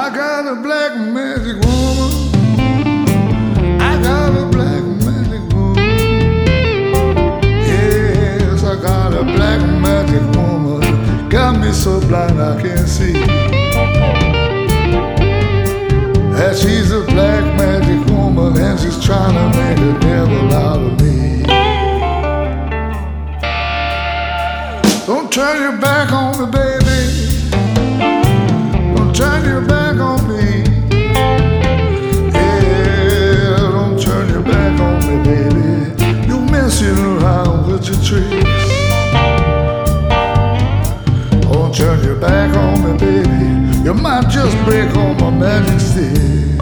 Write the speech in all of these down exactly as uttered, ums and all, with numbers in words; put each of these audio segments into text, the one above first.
I got a black magic woman. I got a black magic woman. Yes, I got a black magic woman. Got me so blind I can't see. That she's a black magic woman and she's trying to make a devil out of me. Don't turn your back on me, baby. Don't turn your back on me. Yeah, don't turn your back on me, baby. You're messing around with your tricks. Don't turn your back on me, baby. You might just break all my magic stick.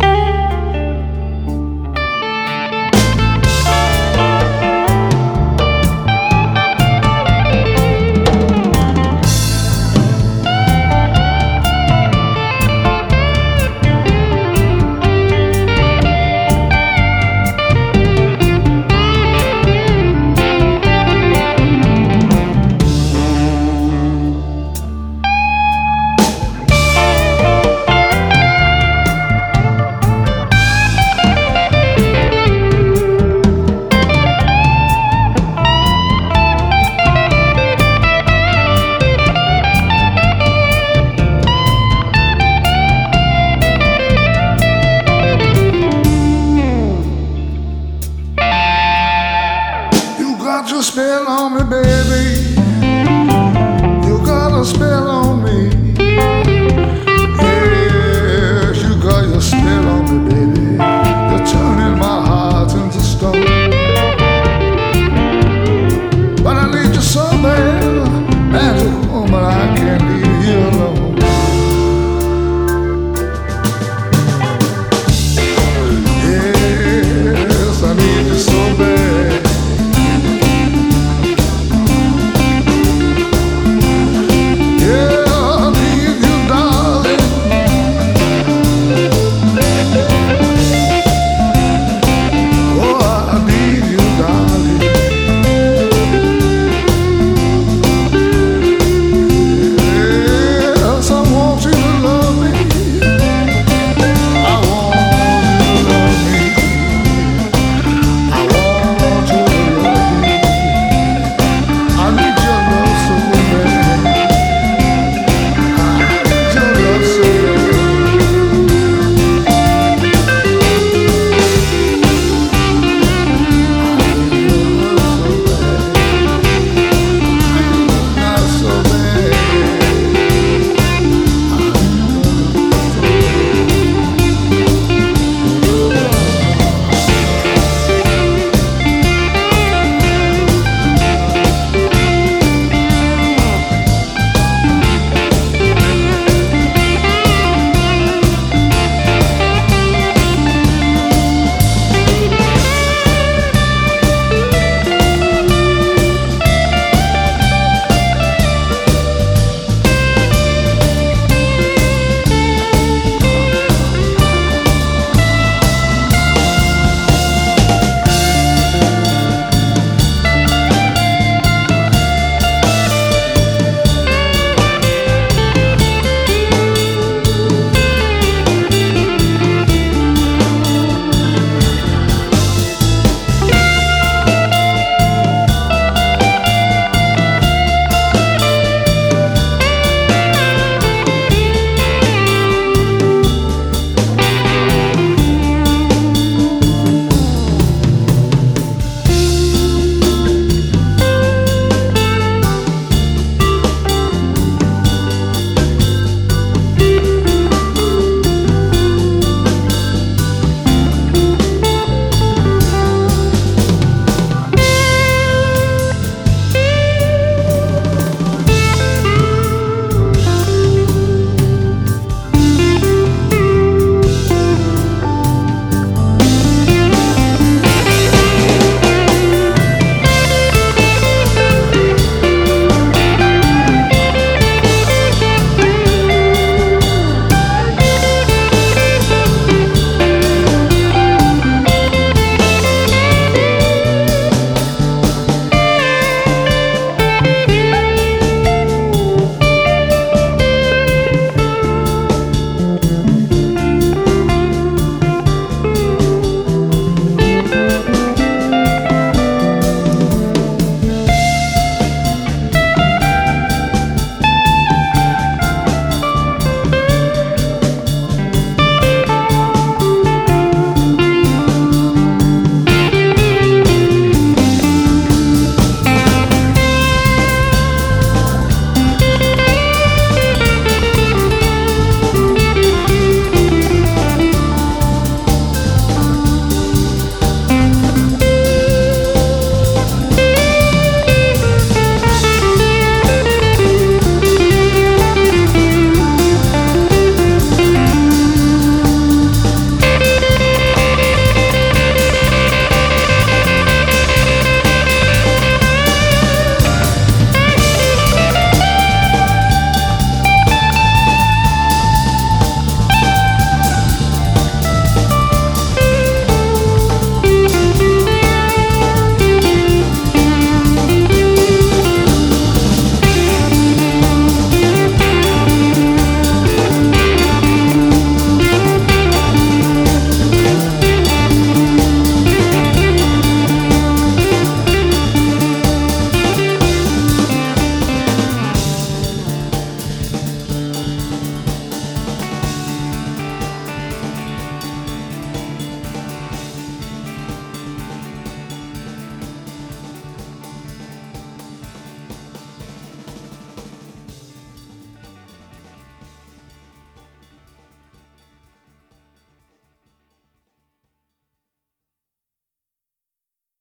You got a spell on me, baby. You got a spell on me. Yes, you got your spell on me, baby. You're turning my heart into stone. But I need you so bad, magic woman, I can't leave you alone.